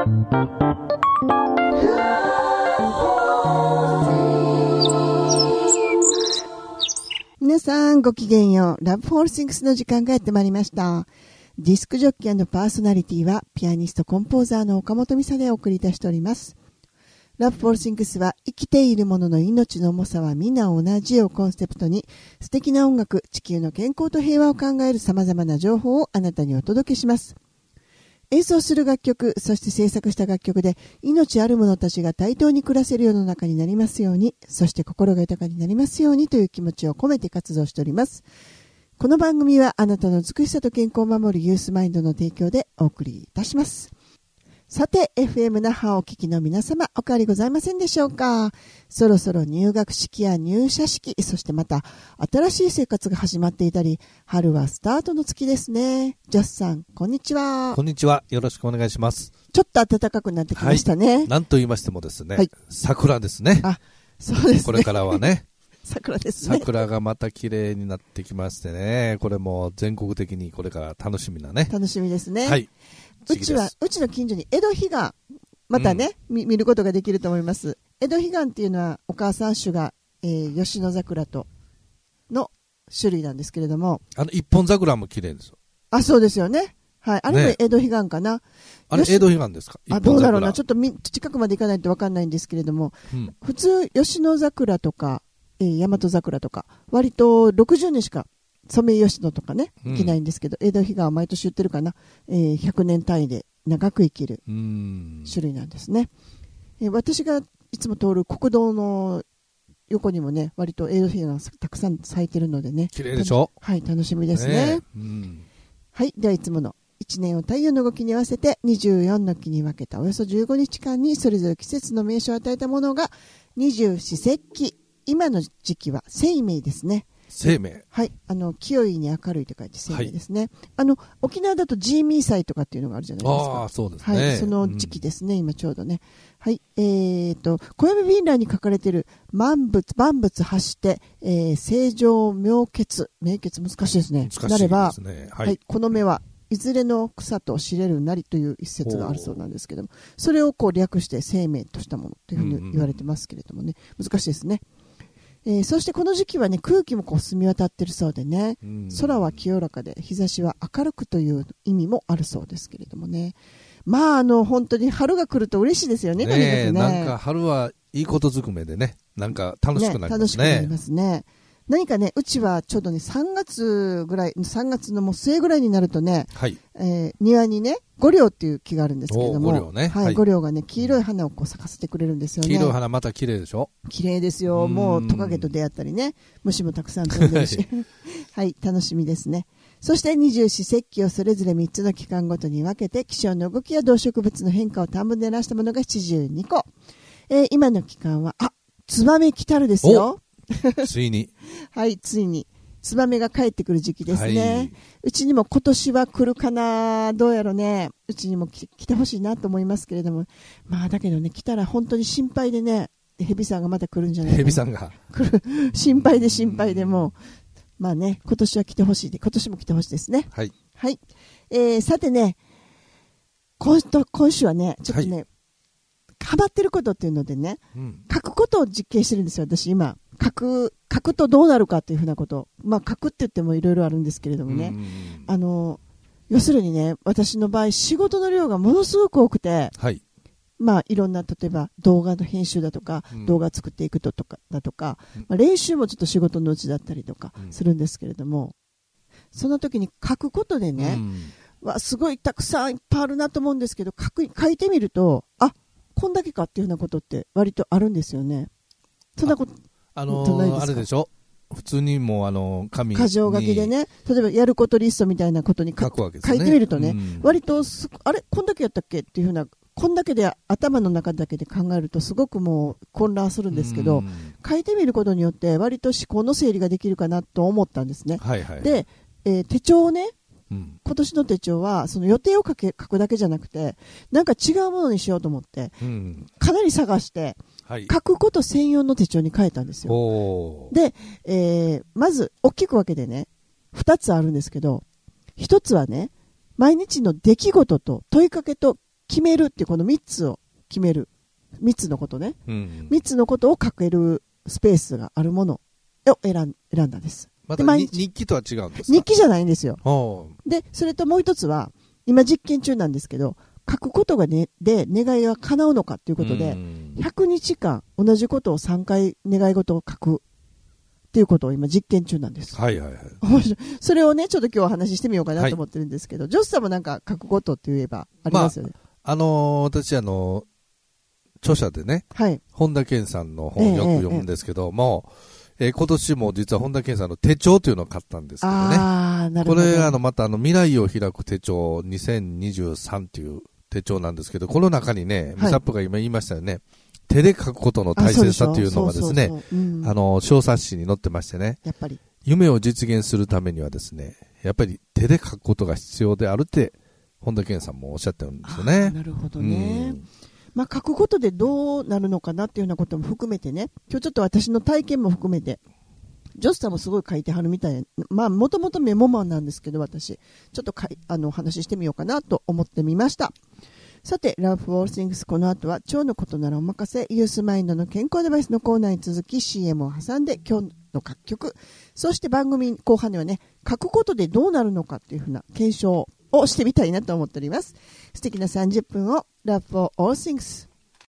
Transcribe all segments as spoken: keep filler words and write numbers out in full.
皆さんごきげんよう。ラブフォールシングスの時間がやってまいりました。ディスクジョッキー&パーソナリティはピアニストコンポーザーの岡本美沙でお送りいたしております。ラブフォールシングスは生きているものの命の重さは皆同じをコンセプトに素敵な音楽、地球の健康と平和を考える様々な情報をあなたにお届けします。演奏する楽曲、そして制作した楽曲で命ある者たちが対等に暮らせる世の中になりますように、そして心が豊かになりますようにという気持ちを込めて活動しております。この番組はあなたの美しさと健康を守るユースマインドの提供でお送りいたします。さて エフエム 那覇をお聞きの皆様、お変わりございませんでしょうか。そろそろ入学式や入社式、そしてまた新しい生活が始まっていたり、春はスタートの月ですね。ジャスさん、こんにちは。 こんにちは、よろしくお願いします。 ちょっと暖かくなってきましたね。 はい、なんと言いましてもですね、 はい、 桜ですね。 あ、そうですね。 これからはね桜ですね。 桜がまた綺麗になってきましてね、これも全国的にこれから楽しみなね。 楽しみですね。 はい。 うちは、うちの近所に江戸彼岸、またね、うん、見, 見ることができると思います。江戸彼岸っていうのはお母さん種が、えー、吉野桜との種類なんですけれども、 あの一本桜も綺麗ですよ。 あ、そうですよね。はい。あれも江戸彼岸かな。ね、 あれ江戸彼岸ですか。 あ、どうだろうな。ちょっとみ近くまで行かないと分かんないんですけれども、うん、普通吉野桜とか、えー、大和桜とか割とろくじゅうねんしかソメイヨシノとかね、生きないんですけど、うん、江戸彼岸は毎年言ってるかな、えー、ひゃくねん単位で長く生きる種類なんですね。えー、私がいつも通る国道の横にもね、割と江戸彼岸がたくさん咲いてるのでね。 綺麗でしょ。 はい、楽しみですね。 ね、うん、 はい、ではいつものいちねんを太陽の動きに合わせてにじゅうよんの期に分けたおよそじゅうごにちかんにそれぞれ季節の名称を与えたものが二十四節気。今の時期は清明ですね。 清明。 はい。あの、清いに明るいと書いて清明ですね。はい、あの、沖縄だとジーミー祭とかっていうのがあるじゃないですか。 ああ、そうですね。 はい。その時期ですね、うん、今ちょうどね。はい。えーと、暦フィンラーに書かれている万物、万物発して、えー、正常明血。明血難しいですね。 難しいですね。 なれば、 はい、 はい。この芽はいずれの草と知れるなりという一節があるそうなんですけども、それをこう略して清明としたものというふうに言われてますけれどもね、うんうん、難しいですね。えー、そしてこの時期はね、空気もこう澄み渡ってるそうでね、うん、空は清らかで日差しは明るくという意味もあるそうですけれどもね。まあ、あの、本当に春が来ると嬉しいですよね、とにかくね。 なんか春はいいことずくめでね、なんか楽しくなりますね。ね、 楽しくなりますね。何かね、うちはちょうどね、さんがつぐらい、さんがつのもう末ぐらいになるとね、はい、えー、庭にね、五稜っていう木があるんですけれども、 五稜ね。 はい、はい、五稜がね、黄色い花をこう咲かせてくれるんですよね。 黄色い花また綺麗でしょ。 綺麗ですよ。もうトカゲと出会ったりね、虫もたくさん飛んでるし。はい、楽しみですね。そして二十四節気をそれぞれみっつの期間ごとに分けて、気象の動きや動植物の変化を短文で表したものがななじゅうにこ。えー、今の期間は、あ、ツバメ来たるですよ。 ついに。 はい、ついに。ツバメが帰ってくる時期ですね。はい、うちにも今年は来るかな、どうやろね。うちにも来てほしいなと思いますけれども。まあ、だけどね、来たら本当に心配でね、ヘビさんがまた来るんじゃないかな。 ヘビさんが。 来る。心配で心配でもう、まあね、今年は来てほしいで、今年も来てほしいですね。 はい。 はい。えー、さてね、今, 今週はね、ちょっとね、はい、ハマってることっていうのでね、うん、書くことを実験してるんですよ、私今。書く、書くとどうなるかというふうなこと。まあ書くって言ってもいろいろあるんですけれどもね。あの、要するにね、私の場合仕事の量がものすごく多くて、はい、まあいろんな、例えば動画の編集だとか、うん、動画作っていくとかだとか、うん、まあ、練習もちょっと仕事のうちだったりとかするんですけれども、うん、その時に書くことでね、うん、わすごいたくさんいっぱいあるなと思うんですけど、書く、書いてみると、あ、こんだけかっていうふうなことって割とあるんですよね。そんなこと、 あのー、あれでしょ、普通にもうあの紙に箇条書きでね、例えばやることリストみたいなことに書くわけですね。書いてみるとね、うん、割とあれこんだけやったっけっていうふうな、こんだけで頭の中だけで考えるとすごくもう混乱するんですけど、うん、書いてみることによって割と思考の整理ができるかなと思ったんですね。はいはい、で、えー、手帳をね、うん、今年の手帳はその予定を書け書くだけじゃなくて、なんか違うものにしようと思って、うん、かなり探して、はい、書くこと専用の手帳に変えたんですよ。で、えー、まず大きく分けてね、ふたつあるんですけど、ひとつはね、毎日の出来事と問いかけと決めるっていうこのみっつを決める。みっつのことね。 うん、 みっつのことを書けるスペースがあるものを選ん、選んだんです。 またで毎日記とは違うんですか？ 日記じゃないんですよ。 おで、それともう一つは、今実験中なんですけど、書くことがね、で願いが叶うのかということで、ひゃくにちかん同じことをさんかい願い事を書くっていうことを今実験中なんです。 はいはいはい。 面白い。それをね、ちょっと今日お話ししてみようかなと思ってるんですけど、はい、ジョスさんもなんか書くことって言えばありますよね。 まあ、あのー、私あのー、著者でね、はい、本田健さんの本をよく読むんですけども、えーえーえー、今年も実は本田健さんの手帳というのを買ったんですけどね。 あー、なるほど。 これあのまたあの未来を開く手帳にせんにじゅうさんという手帳なんですけど、この中にね、ミサップが今言いましたよね、手で書くことの大切さというのがですね、あの小冊子に載ってましてね、 やっぱり夢を実現するためにはですね、やっぱり手で書くことが必要であるって本田健さんもおっしゃってるんですよね。 なるほどね。うん、まあ、書くことでどうなるのかなっていうようなことも含めてね、今日ちょっと私の体験も含めて、ジョスさんもすごい書いてはるみたいな、まあ、もともとメモマンなんですけど、私、ちょっとかいあの話してみようかなと思ってみました。さて、Love for All Things この後は、腸のことならお任せ、ユースマインドの健康アドバイスのコーナーに続き シーエム を挟んで、今日の楽曲、そして番組後半ではね、書くことでどうなるのかっていうふうな検証をしてみたいなと思っております。素敵なさんじゅっぷんを Love for All Things。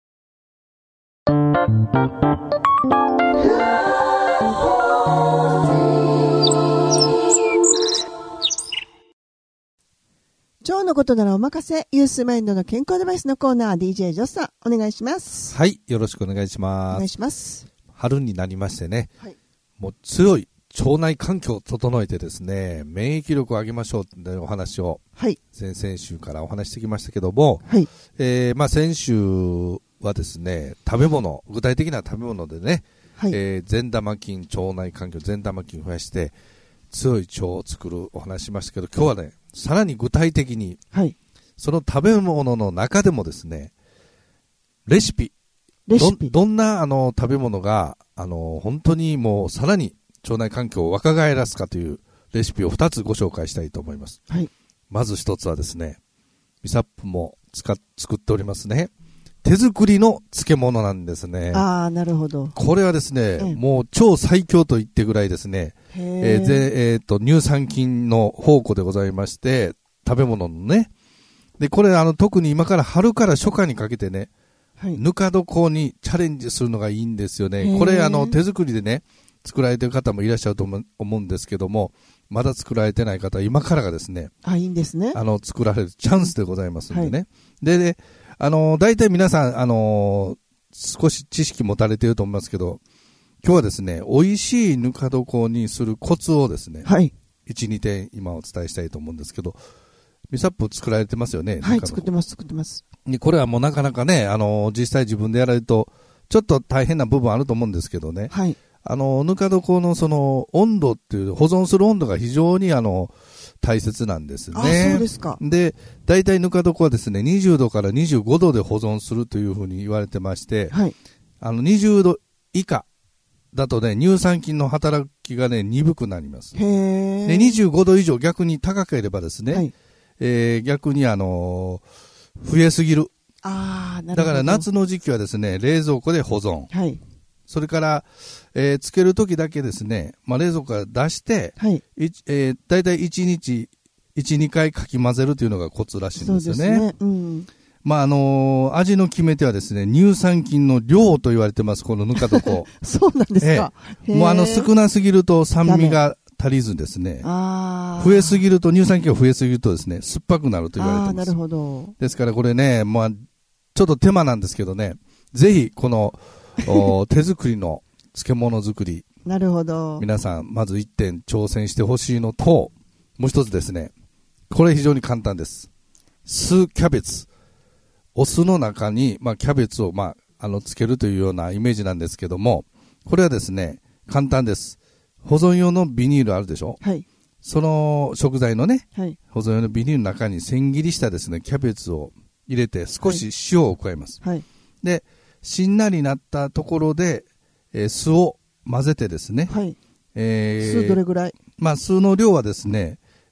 腸のことならお任せ、ユースマインドの健康アドバイスのコーナー、ディージェー ジョスさん、お願いします。 はい、よろしくお願いします。 お願いします。 春になりましてね、 はい、 もう強い腸内環境を整えてですね、免疫力を上げましょうというお話を、はい、先々週からお話してきましたけども、はい、えー、まあ先週はですね、食べ物、具体的な食べ物でね、はい、えー、善玉菌、腸内環境、善玉菌を増やして、強い腸を作るお話しましたけど、今日はね、さらに具体的に、はい、その食べ物の中でもですね、レシピ、 レシピど, どんなあの食べ物があの本当にもうさらに腸内環境を若返らすかというレシピをふたつご紹介したいと思います。はい、まずひとつはですね、ミサップも使っ作っておりますね、手作りの漬物なんですね。 ああ、なるほど。 これはですね、うん、もう超最強と言ってぐらいですね、えーでえー、と乳酸菌の宝庫でございまして、食べ物のね、でこれあの特に今から春から初夏にかけてね、はい、ぬか床にチャレンジするのがいいんですよね。これあの手作りでね作られている方もいらっしゃると思うんですけども、まだ作られてない方は今からがですね、 あ、いいんですね、 あの作られるチャンスでございますんでね、はい、で, であの大体皆さんあの少し知識持たれていると思いますけど、今日はですね、美味しいぬか床にするコツをですね、はい、いち、にてん今お伝えしたいと思うんですけど、ミサップ作られてますよね。 はい、作ってます作ってます。 これはもうなかなかね、あの実際自分でやられるとちょっと大変な部分あると思うんですけどね、はい、あのぬか床のその温度っていう保存する温度が非常にあの大切なんですね。 あ、そうですか。 で、大体ぬか床はですね、にじゅうどからにじゅうごどで保存するというふうに言われてまして、はい、あのにじゅうど以下だとね、乳酸菌の働きがね、鈍くなります。 へー。 で、にじゅうごど以上逆に高ければですね、はい、えー、逆にあのー、増えすぎる。 あー、なるほど。 だから夏の時期はですね、冷蔵庫で保存。 はい。 それから、えー、つけるときだけですね、まあ、冷蔵庫から出して、はい、えー、だいたいいちにちいち、にかいかき混ぜるというのがコツらしいんですよね。 そうですね。うん。 まああのー、味の決め手はですね、乳酸菌の量と言われてます、このぬか床。 そうなんですか。 えー、もうあの少なすぎると酸味が足りずですね、 あ増えすぎると、乳酸菌が増えすぎるとですね、酸っぱくなると言われてます。 あ、なるほど。 ですからこれね、まあ、ちょっと手間なんですけどね、ぜひこの手作りの漬物作り、 なるほど。 皆さんまずいってん挑戦してほしいのと、もう一つですね、これ非常に簡単です。酢キャベツ。お酢の中に、まあ、キャベツを、まあ、あの、つけるというようなイメージなんですけども、これはですね、簡単です。保存用のビニールあるでしょ？はい。その食材のね、はい、保存用のビニールの中に千切りしたですね、キャベツを入れて少し塩を加えます。はい。で、しんなりなったところで、えー、酢を混ぜてですね、はい。えー、 酢どれぐらい？ まあ、酢の量はですね、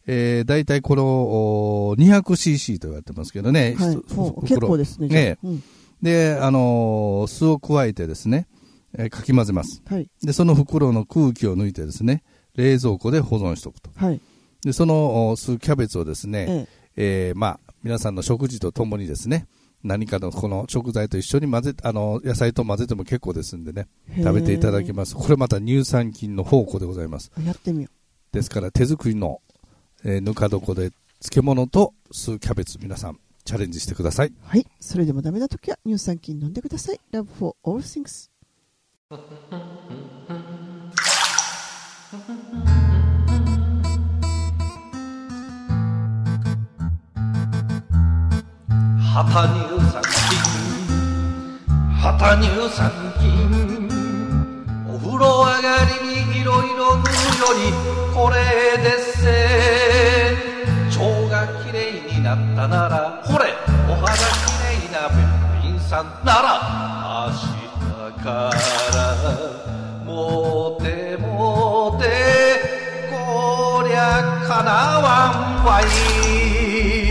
えー、大体この にひゃくシーシー と言われてますけどね。 はい、結構ですね。 ね、うん、で、あのー、酢を加えてですね、えー、かき混ぜます。はい。で、その袋の空気を抜いてですね、冷蔵庫で保存しておくと。はい。で、その酢キャベツをですね、えええー、まあ、皆さんの食事とともにですね、何かのこの食材と一緒に混ぜ、あの、野菜と混ぜても結構ですんでね、食べていただきます。これまた乳酸菌の宝庫でございます。 やってみよう。ですから手作りの、えー、ぬか床で漬物と酢キャベツ、皆さんチャレンジしてください。 はい。それでもダメな時は乳酸菌飲んでください。Love for all things。 旗乳酸菌、旗乳酸菌、お風呂上がりにいろいろ塗るよりこれでっせ。腸がきれいになったならほれお肌きれいなべっぴんさんなら明日からもてもてこりゃかなわんわい。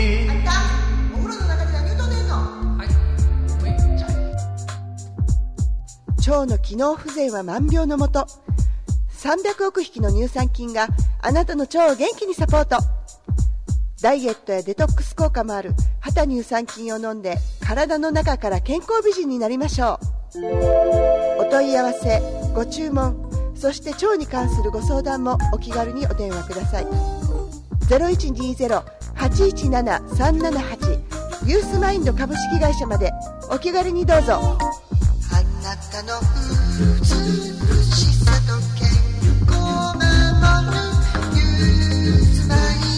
腸の機能不全は万病のもと。さんびゃくおく匹の乳酸菌があなたの腸を元気にサポート。ダイエットやデトックス効果もある旗乳酸菌を飲んで体の中から健康美人になりましょう。お問い合わせご注文そして腸に関するご相談もお気軽にお電話ください。 ゼロいちにゼロ はちいちなな さんななはち ユースマインド株式会社までお気軽にどうぞ。あなたの美しさと健康を守るユースマ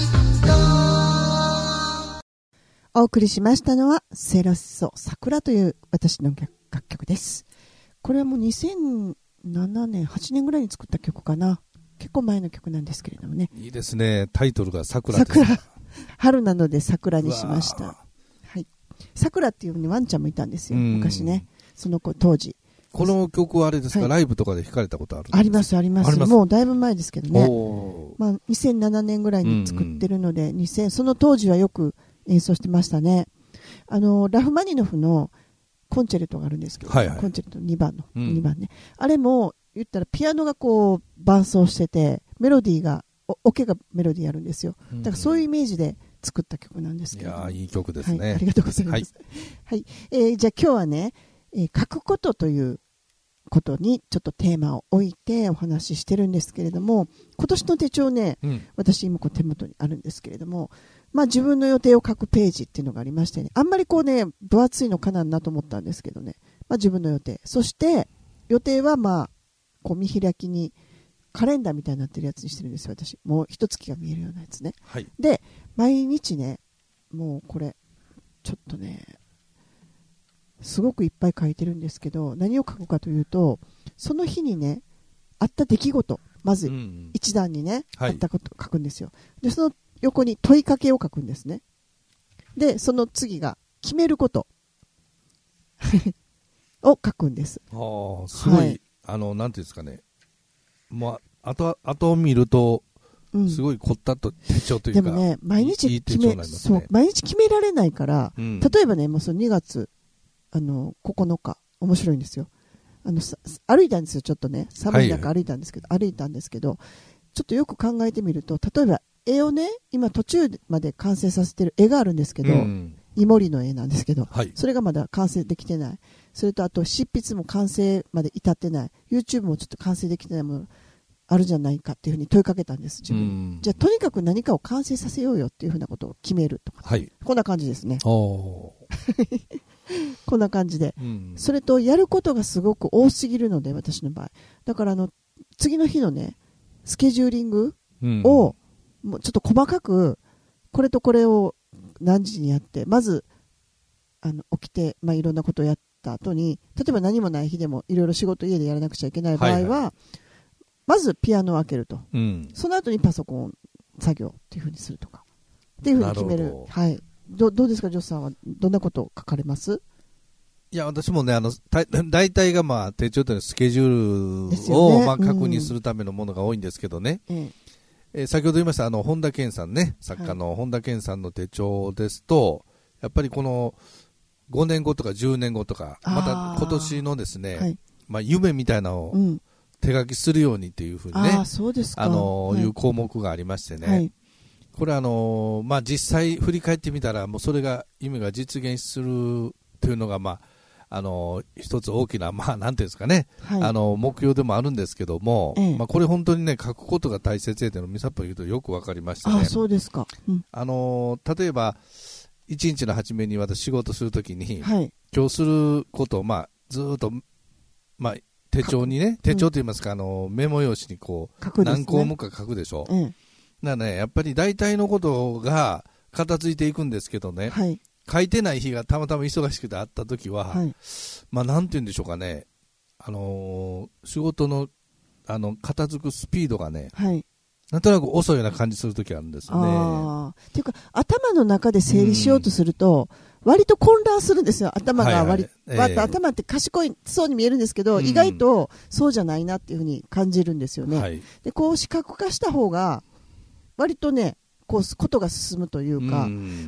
インド。お送りしましたのはセロッソ桜という私の楽曲です。これはもうにせんななねんはちねんぐらいに作った曲かな。結構前の曲なんですけれどもね。 いいですね。タイトルが桜です。 桜春なので桜にしました。はい。桜っていう、ね、ワンちゃんもいたんですよ昔ね。その子当時。 この曲はあれですか、はい、ライブとかで弾かれたことあるんですか？ ありますあります。もうだいぶ前ですけどね。まあ、にせんななねんぐらいに作ってるので、うんうん、にせんその当時はよく演奏してましたね。あのラフマニノフのコンチェルトがあるんですけど、はいはい、コンチェルトにばんの、うん、にばんね。あれも言ったらピアノがこう伴奏しててメロディーがオケがメロディーあるんですよ。だからそういうイメージで作った曲なんですけど。 いやいい曲ですね、 はい。ありがとうございます。はいはい、えー、じゃあ今日はね、えー、書くことということにちょっとテーマを置いてお話ししてるんですけれども、今年の手帳ね、うん、私今こう手元にあるんですけれども、まあ自分の予定を書くページっていうのがありましてね、あんまりこうね分厚いのかなんなと思ったんですけどね、まあ自分の予定、そして予定はまあこう見開きにカレンダーみたいになってるやつにしてるんですよ私。もう一月が見えるようなやつね、はい、で毎日ね、もうこれちょっとねすごくいっぱい書いてるんですけど、何を書くかというと、その日にねあった出来事、まず一段にね、うん、あったことを書くんですよ。でその横に問いかけを書くんですね。でその次が決めることを書くんです。 ああ、すごい、はい、あのなんていうんですかね、まあ後後を見るとすごい凝ったと手帳というか、 でもね毎日決め、いいね、そう毎日決められないから、うん、例えばねもうそのにがつあのここのか面白いんですよ。あの歩いたんですよ、ちょっとね寒い中歩いたんですけど、はい、歩いたんですけどちょっとよく考えてみると、例えば絵をね今途中まで完成させてる絵があるんですけど、うん、イモリの絵なんですけど、はい、それがまだ完成できてない。それとあと執筆も完成まで至ってない。 YouTube もちょっと完成できてないものあるじゃないかっていうふうに問いかけたんです自分、うん、じゃあとにかく何かを完成させようよっていうふうなことを決めるとか、はい、こんな感じですね。おこんな感じで、うん、それとやることがすごく多すぎるので私の場合だから、あの次の日のねスケジューリングを、うん、もうちょっと細かくこれとこれを何時にやって、まずあの起きて、まあ、いろんなことをやった後に、例えば何もない日でもいろいろ仕事家でやらなくちゃいけない場合は、はいはい、まずピアノを開けると、うん、その後にパソコン作業っていうふうにするとかっていうふうに決める。はい、ど, どうですかジョスさんはどんなことを書かれます？ いや私もね、あの大体がまあ手帳というのはスケジュールを、ね、まあ確認するためのものが多いんですけどね、うん、 えー、先ほど言いましたあの本田健さんね、作家の本田健さんの手帳ですと、やっぱりこのごねんごとかじゅうねんごとか、また今年のですね、はい、まあ、夢みたいなのを手書きするようにっていうふうにね、 あ、そうですか、 あの、 はい、 いう項目がありましてね、はい、これあの、まあ、実際振り返ってみたらもうそれが夢が実現するというのが、まあ、あの一つ大きな、まあ、なんていうんですかね、はい、あの目標でもあるんですけども、ええ、まあ、これ本当にね書くことが大切でのみさっぽ言うとよく分かりましたね。 あ、そうですか、うん、 あの例えばいちにちの初めに私仕事するときに、はい、今日することを、まあ、ずっと、まあ、手帳にね、手帳といいますか、うん、あのメモ用紙にこう、ね、何項目か書くでしょ、ええ、だからね、やっぱり大体のことが片付いていくんですけどね、はい、書いてない日がたまたま忙しくてあったときは、はい、まあ、なんて言うんでしょうかね、あのー、仕事の、あの片付くスピードがね、はい、なんとなく遅いような感じするときあるんですよね。 あっていうか頭の中で整理しようとすると、うん、割と混乱するんですよ。頭が割、はいはい、えー、頭って賢いそうに見えるんですけど、うん、意外とそうじゃないなっていうふうに感じるんですよね。はい、でこう視覚化した方が割とねこうことが進むというか、うん、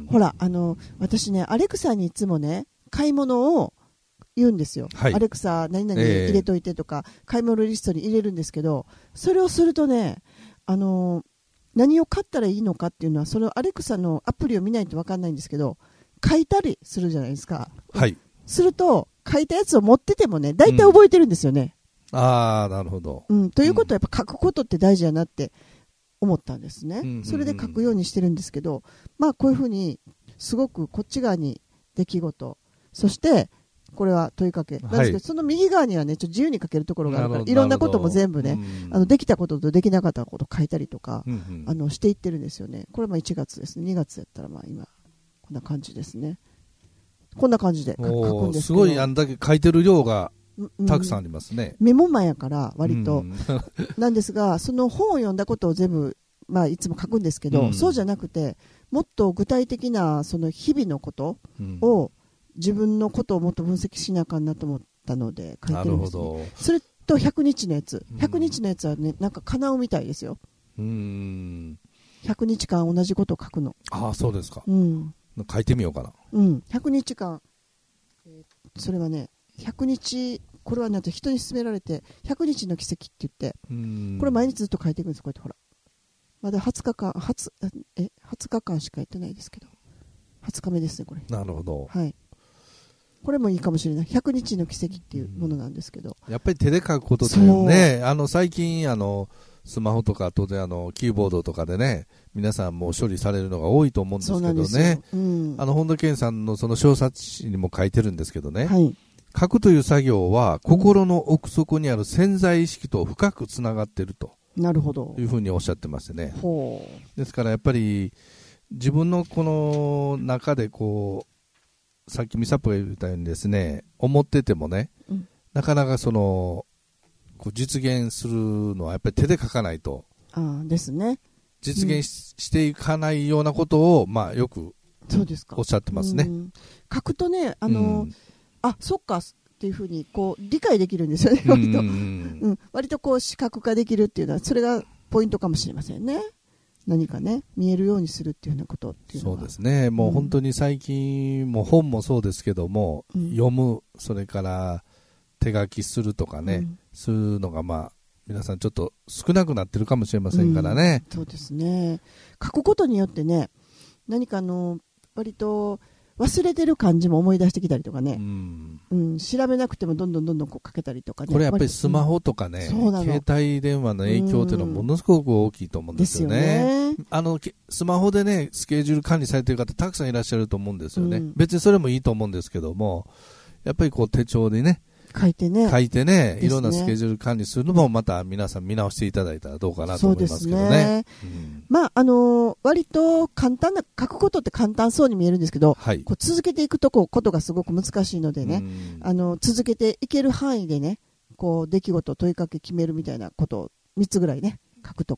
ほらあの私ねアレクサにいつもね買い物を言うんですよ、はい、アレクサ何々入れといてとか、えー、買い物リストに入れるんですけど、それをするとねあの何を買ったらいいのかっていうのはそのアレクサのアプリを見ないと分かんないんですけど、書いたりするじゃないですか、はい、すると書いたやつを持っててもね大体覚えてるんですよね、 うん、ああなるほど、 うん、ということはやっぱ書くことって大事だなって思ったんですね、うんうんうん、それで書くようにしてるんですけど、まあこういうふうにすごくこっち側に出来事、そしてこれは問いかけなんですけど、はい、その右側にはねちょっと自由に書けるところがあるから、いろんなことも全部ね、うん、あのできたこととできなかったこと書いたりとか、うんうん、あのしていってるんですよね。これもいちがつですね。にがつやったらまあ今こんな感じですね。こんな感じで書くんですけど、 すごいあんだけ書いてる量がたくさんありますね、 うん、メモマンやから割と、うん、なんですがその本を読んだことを全部、まあ、いつも書くんですけど、うん、そうじゃなくてもっと具体的なその日々のことを、うん、自分のことをもっと分析しなあかんなと思ったので書いてるんです、ね、それとひゃくにちのやつ、ひゃくにちのやつはねなんか叶うみたいですよ。うーんひゃくにちかん同じことを書くの。 ああそうですか、うん、書いてみようかな。 うん、ひゃくにちかん、えー、それはねひゃくにち、これはなんと人に勧められてひゃくにちの奇跡って言って、うーんこれ毎日ずっと書いていくんです。こうやってほらまだはつかかん 20, えはつかかんしかやってないですけどはつかめですねこれ。 なるほど、 はい、これもいいかもしれない。ひゃくにちの奇跡っていうものなんですけど、 うん、やっぱり手で書くことでね、あの最近あのスマホとか当然あのキーボードとかでね皆さんもう処理されるのが多いと思うんですけどね、うん、あの本田健さんのその小冊子にも書いてるんですけどね、はい、書くという作業は心の奥底にある潜在意識と深くつながっているとなるほどいうふうにおっしゃってましてね。ほうですからやっぱり自分のこの中でこうさっきみさっぽが言ったようにですね思っててもね、うん、なかなかそのこう実現するのはやっぱり手で書かないとあですね実現 し,、うん、していかないようなことを、まあ、よくおっしゃってますね。うん、 書くとねあの、うん、あそっかっていうふうにこう理解できるんですよね割と、うんうん、割とこう視覚化できるっていうのはそれがポイントかもしれませんね。何かね見えるようにするっていうようなことっていうのはそうですね。もう本当に最近、うん、もう本もそうですけども、うん、読むそれから手書きするとかね、うん、するのがまあ皆さんちょっと少なくなってるかもしれませんからね、 うん、そうですね。書くことによってね何かあの割と忘れてる感じも思い出してきたりとかね、うんうん、調べなくてもどんどんどんどんこう書けたりとかね。 これやっぱりスマホとかね、うん、携帯電話の影響っていうのはものすごく大きいと思うんですよね。ですよね。あのスマホでねスケジュール管理されてる方たくさんいらっしゃると思うんですよね、うん、別にそれもいいと思うんですけどもやっぱりこう手帳でね書いてね書いてねいろんなスケジュール管理するのもまた皆さん見直していただいたらどうかなと思いますけどね。そうですね、うん、まああのー、割と簡単な書くことって簡単そうに見えるんですけど、はい、こう続けていくとこことがすごく難しいのでね、あの続けていける範囲でねこう出来事問いかけ決めるみたいなことをみっつぐらいね書くとか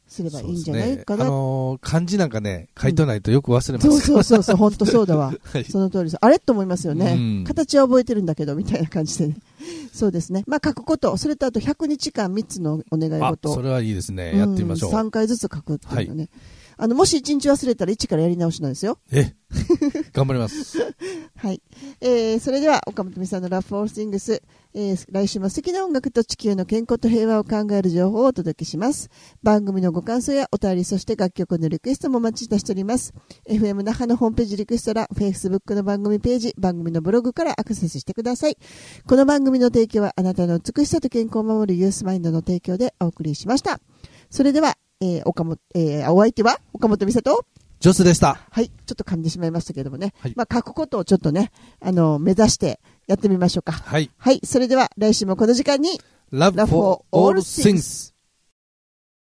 すればいいんじゃないかな。 ね、あのー、漢字なんかね、書いてないとよく忘れます、 うん、そうそうそう、本当そうだわ。はい、その通りです。あれと思いますよね、 うん。 形は覚えてるんだけど、みたいな感じでね。そうですね。まあ、書くこと、それとあとひゃくにちかんみっつのお願い事。 それはいいですね。うん、やってみましょう。 さんかいずつ書くっていうのね。はい、あの、もしいちにち忘れたらいちからやり直しなんですよ。 え頑張ります。 はい。えー、それでは、岡本美さんのラブフォーシングス、えー、来週も素敵な音楽と地球の健康と平和を考える情報をお届けします。番組のご感想やお便り、そして楽曲のリクエストもお待ちいたしております。エフエム 那覇のホームページリクエスト欄、Facebook の番組ページ、番組のブログからアクセスしてください。この番組の提供はあなたの美しさと健康を守るユースマインドの提供でお送りしました。それでは、えー、岡本、えー、お相手は岡本美里とジョスでした。 はい。ちょっと噛んでしまいましたけどもね。 はい、 まあ、書くことをちょっとね、あの、目指してやってみましょうか。 はい。 はい。それでは、来週もこの時間に、 Love for all things。